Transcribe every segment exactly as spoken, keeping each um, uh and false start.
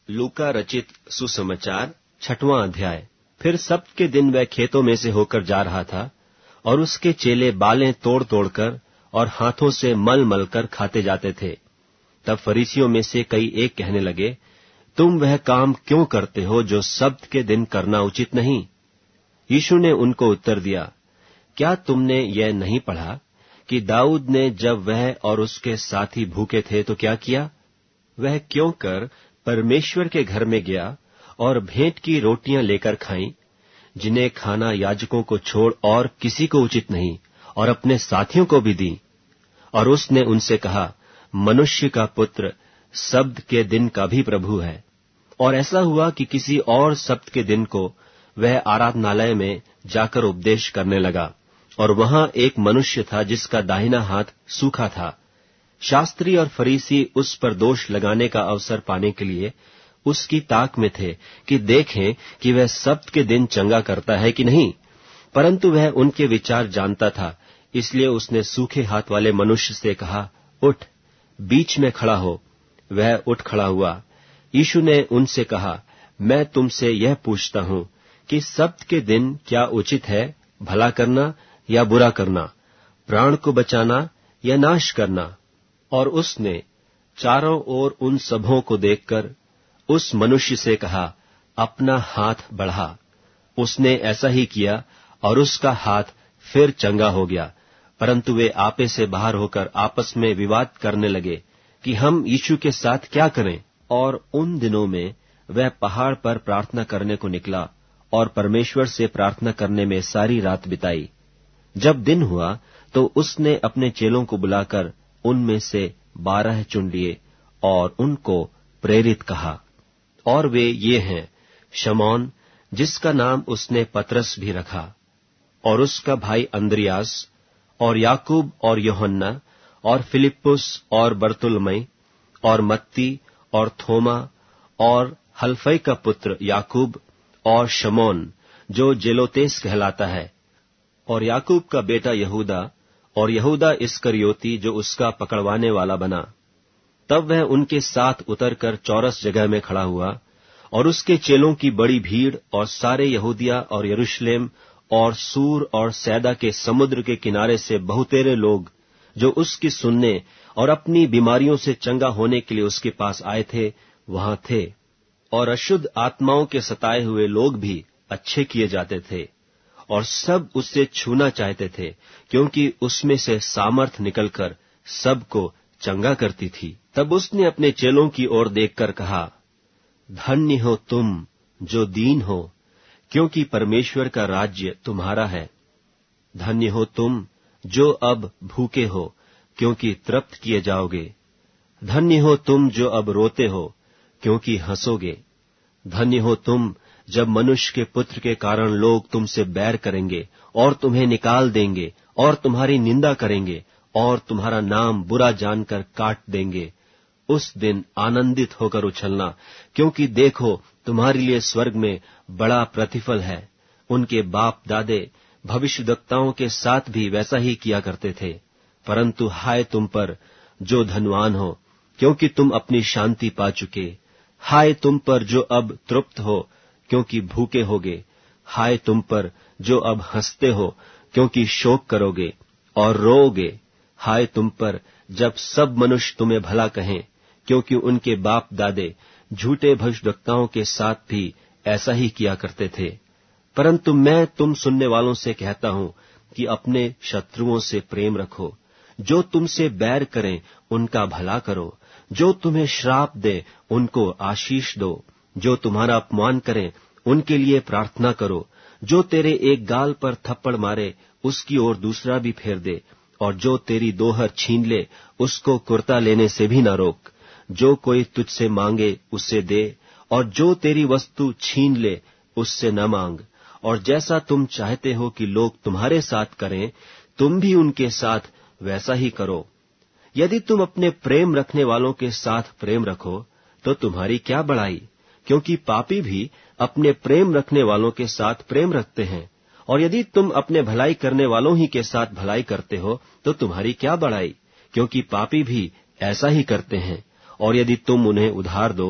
लूका रचित सुसमाचार छठवां अध्याय। फिर सब्त के दिन वह खेतों में से होकर जा रहा था और उसके चेले बालें तोड़ तोड़कर और हाथों से मल मल कर खाते जाते थे। तब फरीसियों में से कई एक कहने लगे, तुम वह काम क्यों करते हो जो सब्त के दिन करना उचित नहीं? यीशु ने उनको उत्तर दिया, क्या तुमने यह नहीं पढ़ा कि दाऊद ने जब वह और उसके साथी भूखे थे तो क्या किया? वह क्यों कर परमेश्वर के घर में गया और भेंट की रोटियां लेकर खाईं, जिन्हें खाना याजकों को छोड़ और किसी को उचित नहीं, और अपने साथियों को भी दी। और उसने उनसे कहा, मनुष्य का पुत्र सब्त के दिन का भी प्रभु है। और ऐसा हुआ कि किसी और सब्त के दिन को वह आराधनालय में जाकर उपदेश करने लगा, और वहां एक मनुष्य था जिसका दाहिना हाथ सूखा था। शास्त्री और फरीसी उस पर दोष लगाने का अवसर पाने के लिए उसकी ताक में थे कि देखें कि वह सब्त के दिन चंगा करता है कि नहीं। परंतु वह उनके विचार जानता था, इसलिए उसने सूखे हाथ वाले मनुष्य से कहा, उठ, बीच में खड़ा हो। वह उठ खड़ा हुआ। यीशु ने उनसे कहा, मैं तुमसे यह पूछता हूं कि सब्त के दिन क्या उचित है, भला करना या बुरा करना, प्राण को बचाना या नाश करना? और उसने चारों ओर उन सबों को देखकर उस मनुष्य से कहा, अपना हाथ बढ़ा। उसने ऐसा ही किया और उसका हाथ फिर चंगा हो गया। परंतु वे आपे से बाहर होकर आपस में विवाद करने लगे कि हम यीशु के साथ क्या करें। और उन दिनों में वह पहाड़ पर प्रार्थना करने को निकला और परमेश्वर से प्रार्थना करने में सारी रात बिताई। जब दिन हुआ तो उसने अपने चेलों को बुलाकर उनमें से बारह चुन लिए और उनको प्रेरित कहा। और वे ये हैं, शमौन जिसका नाम उसने पतरस भी रखा, और उसका भाई अंद्रियास, और याकूब और यूहन्ना, और फिलिप्पुस और बरतुलमै, और मत्ती और थोमा, और हल्फई का पुत्र याकूब, और शमौन जो जेलोतेस कहलाता है, और याकूब का बेटा यहूदा, और यहूदा इस्करियोती जो उसका पकड़वाने वाला बना। तब वह उनके साथ उतरकर चौरस जगह में खड़ा हुआ, और उसके चेलों की बड़ी भीड़ और सारे यहूदिया और यरूशलेम और सूर और सैदा के समुद्र के किनारे से बहुतेरे लोग जो उसकी सुनने और अपनी बीमारियों से चंगा होने के लिए उसके पास आए थे, वहां थे। और अशुद्ध आत्माओं के सताए हुए लोग भी अच्छे किए जाते थे, और सब उससे छूना चाहते थे, क्योंकि उसमें से सामर्थ निकलकर सबको चंगा करती थी। तब उसने अपने चेलों की ओर देखकर कहा, धन्य हो तुम जो दीन हो, क्योंकि परमेश्वर का राज्य तुम्हारा है। धन्य हो तुम जो अब भूखे हो, क्योंकि तृप्त किए जाओगे। धन्य हो तुम जो अब रोते हो, क्योंकि हंसोगे। धन्य हो तुम जब मनुष्य के पुत्र के कारण लोग तुमसे बैर करेंगे और तुम्हें निकाल देंगे और तुम्हारी निंदा करेंगे और तुम्हारा नाम बुरा जानकर काट देंगे। उस दिन आनंदित होकर उछलना, क्योंकि देखो तुम्हारे लिए स्वर्ग में बड़ा प्रतिफल है। उनके बाप दादे भविष्यद्वक्ताओं के साथ भी वैसा ही किया करते थे। परंतु हाय तुम पर जो धनवान हो, क्योंकि तुम अपनी शांति पा चुके। हाय तुम पर जो अब तृप्त हो, क्योंकि भूखे होगे। हाय तुम पर जो अब हंसते हो, क्योंकि शोक करोगे और रोओगे। हाय तुम पर जब सब मनुष्य तुम्हें भला कहें, क्योंकि उनके बाप दादे झूठे भविष्यद्वक्ताओं के साथ भी ऐसा ही किया करते थे। परंतु मैं तुम सुनने वालों से कहता हूं कि अपने शत्रुओं से प्रेम रखो, जो तुमसे बैर करें उनका भला करो, जो तुम्हें श्राप दे उनको आशीष दो, जो तुम्हारा अपमान करें उनके लिए प्रार्थना करो, जो तेरे एक गाल पर थप्पड़ मारे उसकी ओर दूसरा भी फेर दे, और जो तेरी दोहर छीन ले उसको कुर्ता लेने से भी न रोक। जो कोई तुझसे मांगे उससे दे, और जो तेरी वस्तु छीन ले उससे न मांग। और जैसा तुम चाहते हो कि लोग तुम्हारे साथ करें, तुम भी उनके साथ वैसा ही करो। यदि तुम अपने प्रेम रखने वालों के साथ प्रेम रखो तो तुम्हारी क्या बड़ाई, क्योंकि पापी भी अपने प्रेम रखने वालों के साथ प्रेम रखते हैं। और यदि तुम अपने भलाई करने वालों ही के साथ भलाई करते हो तो तुम्हारी क्या बड़ाई, क्योंकि पापी भी ऐसा ही करते हैं। और यदि तुम उन्हें उधार दो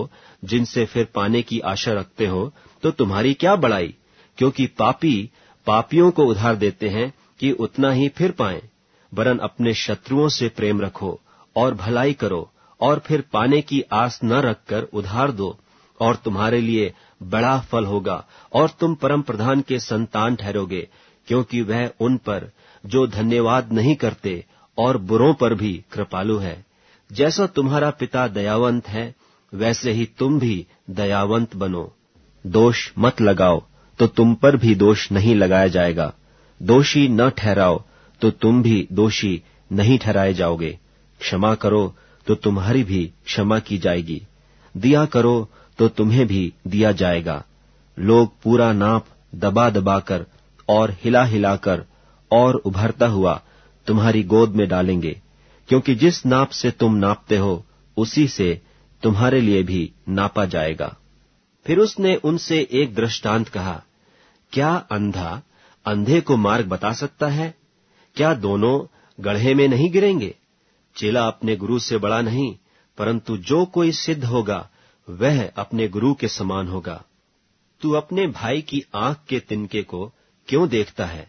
जिनसे फिर पाने की आशा रखते हो, तो तुम्हारी क्या बड़ाई, क्योंकि पापी पापियों को उधार देते हैं कि उतना ही फिर पाएं। वरन अपने शत्रुओं से प्रेम रखो और भलाई करो, और फिर पाने की आस न रखकर उधार दो, और तुम्हारे लिए बड़ा फल होगा, और तुम परम प्रधान के संतान ठहरोगे, क्योंकि वह उन पर जो धन्यवाद नहीं करते और बुरों पर भी कृपालु है। जैसा तुम्हारा पिता दयावंत है, वैसे ही तुम भी दयावंत बनो। दोष मत लगाओ, तो तुम पर भी दोष नहीं लगाया जाएगा। दोषी न ठहराओ, तो तुम भी दोषी नहीं ठहराए जाओगे। क्षमा करो, तो तुम्हारी भी क्षमा की जाएगी। दिया करो, तो तुम्हें भी दिया जाएगा। लोग पूरा नाप दबा दबा कर और हिला हिलाकर और उभरता हुआ तुम्हारी गोद में डालेंगे, क्योंकि जिस नाप से तुम नापते हो, उसी से तुम्हारे लिए भी नापा जाएगा। फिर उसने उनसे एक दृष्टांत कहा, क्या अंधा अंधे को मार्ग बता सकता है? क्या दोनों गड्ढे में नहीं गिरेंगे? चेला अपने गुरु से बड़ा नहीं, परंतु जो कोई सिद्ध होगा वह अपने गुरु के समान होगा। तू अपने भाई की आंख के तिनके को क्यों देखता है,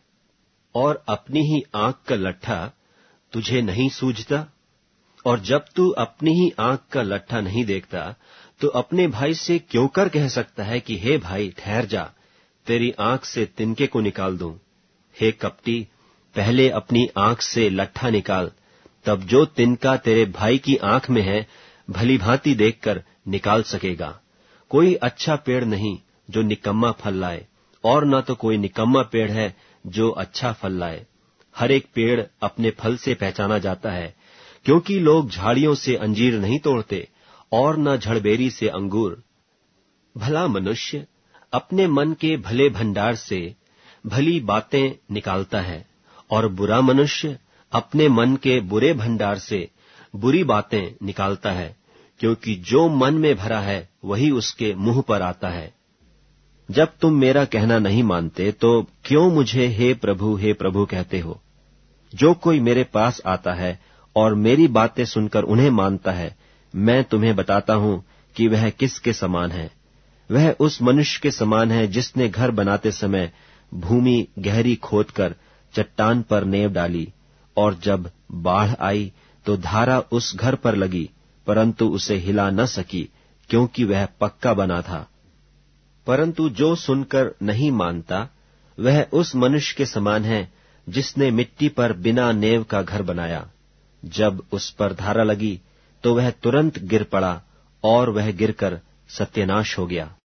और अपनी ही आंख का लट्ठा तुझे नहीं सूझता? और जब तू अपनी ही आंख का लट्ठा नहीं देखता, तो अपने भाई से क्यों कर कह सकता है कि हे भाई ठहर जा, तेरी आंख से तिनके को निकाल दूं? हे कपटी, पहले अपनी आंख से लट्ठा निकाल, तब जो तिनका तेरे भाई की आंख में है भली भांति देखकर निकाल सकेगा। कोई अच्छा पेड़ नहीं जो निकम्मा फल लाए, और न तो कोई निकम्मा पेड़ है जो अच्छा फल लाए। हर एक पेड़ अपने फल से पहचाना जाता है, क्योंकि लोग झाड़ियों से अंजीर नहीं तोड़ते और न झड़बेरी से अंगूर। भला मनुष्य अपने मन के भले भंडार से भली बातें निकालता है, और बुरा मनुष्य अपने मन के बुरे भंडार से बुरी बातें निकालता है, क्योंकि जो मन में भरा है वही उसके मुंह पर आता है। जब तुम मेरा कहना नहीं मानते, तो क्यों मुझे हे प्रभु हे प्रभु कहते हो? जो कोई मेरे पास आता है और मेरी बातें सुनकर उन्हें मानता है, मैं तुम्हें बताता हूं कि वह किसके समान है। वह उस मनुष्य के समान है जिसने घर बनाते समय भूमि गहरी खोदकर चट्टान पर नींव डाली, और जब बाढ़ आई तो धारा उस घर पर लगी, परंतु उसे हिला न सकी, क्योंकि वह पक्का बना था। परंतु जो सुनकर नहीं मानता, वह उस मनुष्य के समान है जिसने मिट्टी पर बिना नींव का घर बनाया। जब उस पर धारा लगी, तो वह तुरंत गिर पड़ा, और वह गिरकर सत्यानाश हो गया।